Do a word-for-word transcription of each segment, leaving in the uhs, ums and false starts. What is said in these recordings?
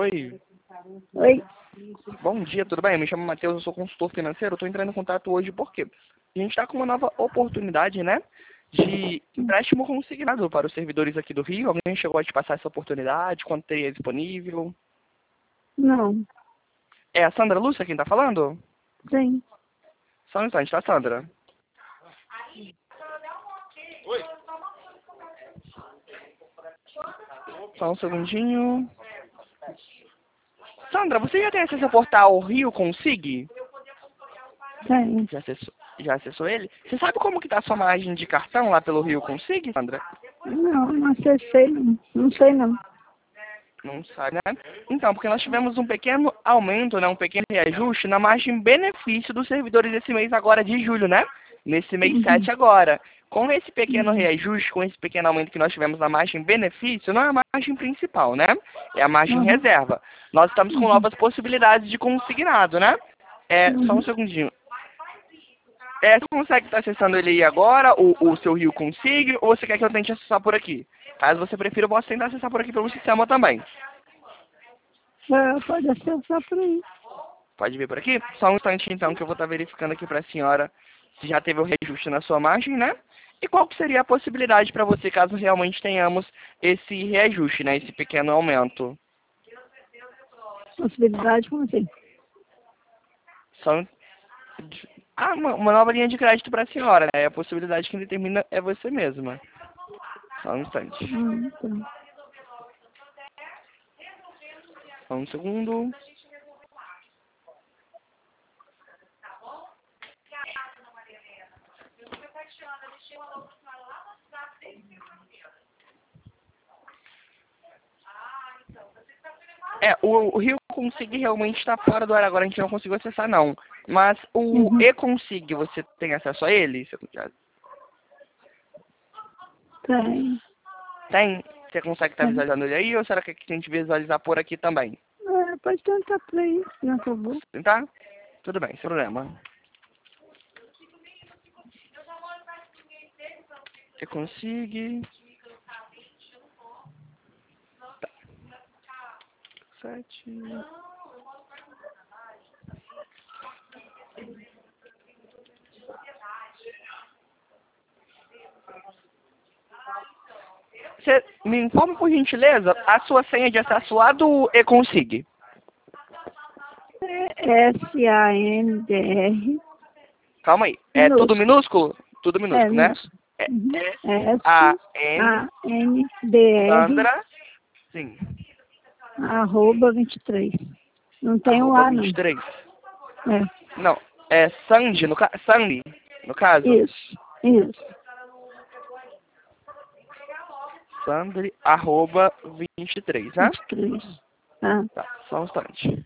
Oi. Oi. Bom dia, tudo bem? Eu me chamo Matheus, eu sou consultor financeiro. Eu estou entrando em contato hoje porque a gente está com uma nova oportunidade, né? De empréstimo consignado para os servidores aqui do Rio. Alguém chegou a te passar essa oportunidade? Quando teria disponível? Não. É a Sandra Lúcia quem está falando? Sim. Só um instante, tá, Sandra? Oi. Só um segundinho. Sandra, você já tem acesso ao portal Rio Consig? Sim. Já acessou, já acessou ele? Você sabe como que tá a sua margem de cartão lá pelo Rio Consig, Sandra? Não, não acessei, não. Não sei, não. Não sabe, né? Então, porque nós tivemos um pequeno aumento, né? Um pequeno reajuste na margem benefício dos servidores desse mês agora de julho, né? Nesse mês Uhum. sete agora. Com esse pequeno Uhum. reajuste, com esse pequeno aumento que nós tivemos na margem benefício, não é a margem principal, né? É a margem Uhum. reserva. Nós estamos com Uhum. novas possibilidades de consignado, né? É, só um Uhum. segundinho. É, você consegue estar acessando ele aí agora, o, o seu Rio Consig, ou você quer que eu tente acessar por aqui? Caso você prefira, eu posso tentar acessar por aqui pelo sistema também. É, pode acessar por aí. Pode vir por aqui? Só um instante, então, que eu vou estar verificando aqui para a senhora se já teve o reajuste na sua margem, né? E qual que seria a possibilidade para você, caso realmente tenhamos esse reajuste, né? Esse pequeno aumento. Possibilidade, como assim? Só um... Ah, uma, uma nova linha de crédito para a senhora, né? A possibilidade que determina é você mesma. Só um instante. Hum, tá. Só um segundo. É, o, o Rio Consig realmente está fora do ar agora, a gente não conseguiu acessar não. Mas o Uhum. E-Consig, você tem acesso a ele? Você já Tem. tem? Você consegue estar Tem. visualizando ele aí ou será que a gente visualizar por aqui também? É, pode tentar por aí, por favor. Tá? Tudo bem, sem problema. E-Consig. Tá. Sete. Você me informa, por gentileza, a sua senha de acesso lá do E-Consig. É S A N D R. Calma aí. É tudo Minúsculo. minúsculo? Tudo É, minúsculo, né? minúsculo. É Uhum. S S-A-N, A N D R, Sandra, sim, arroba vinte e três. Não tem um arroba A, não. vinte e três. É. Não, é Sandy, no, ca Sandy, no caso. Isso. Isso. Sandy, arroba vinte e três, né? vinte e três. Ah, Tá, só um instante.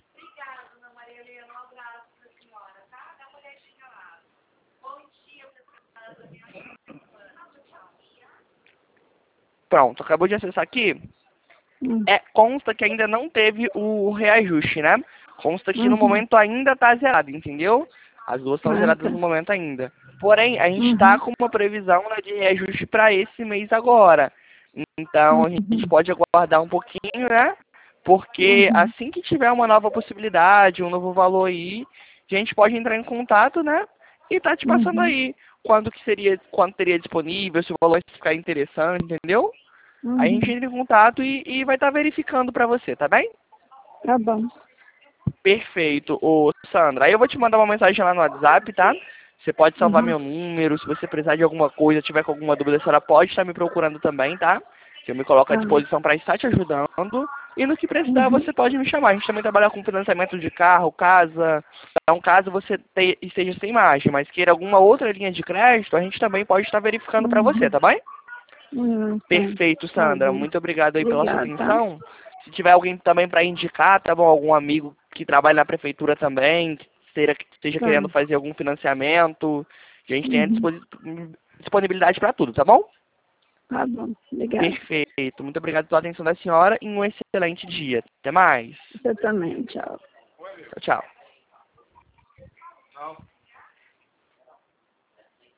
Pronto, acabou de acessar aqui. hum. É, consta que ainda não teve o reajuste, né? Consta que no Uhum. momento ainda tá zerado, entendeu? As duas estão Ah, zeradas tá. no momento ainda. Porém, a gente está Uhum. com uma previsão, né, de reajuste para esse mês agora. Então, a gente Uhum. pode aguardar um pouquinho, né? Porque Uhum. assim que tiver uma nova possibilidade, um novo valor aí, a gente pode entrar em contato, né? E tá te passando Uhum. aí quando que seria, quando teria disponível, se o valor ficar interessante, entendeu? Aí a gente Uhum. entra em contato e, e vai estar verificando para você, tá bem? Tá bom. Perfeito, ô Sandra. Aí eu vou te mandar uma mensagem lá no WhatsApp, tá? Você pode salvar Uhum. meu número, se você precisar de alguma coisa, tiver com alguma dúvida, a senhora pode estar me procurando também, tá? Que eu me coloco à Tá. disposição para estar te ajudando. E no que precisar, Uhum. você pode me chamar. A gente também trabalha com financiamento de carro, casa. Então, caso você te, esteja sem margem, mas queira alguma outra linha de crédito, a gente também pode estar verificando para você, Uhum. tá bem? Uhum. Tá. Perfeito, Tá Sandra. bom. Muito obrigado aí pela sua Obrigada, tá? atenção. Se tiver alguém também para indicar, tá bom? Algum amigo que trabalha na prefeitura também, que esteja, que esteja Tá. querendo fazer algum financiamento, a gente tem a Uhum. disposi- disponibilidade para tudo, tá bom? Tá bom. Obrigada. Perfeito. Muito obrigado pela atenção da senhora e um excelente dia. Até mais. Você também. Tchau. Tchau, tchau.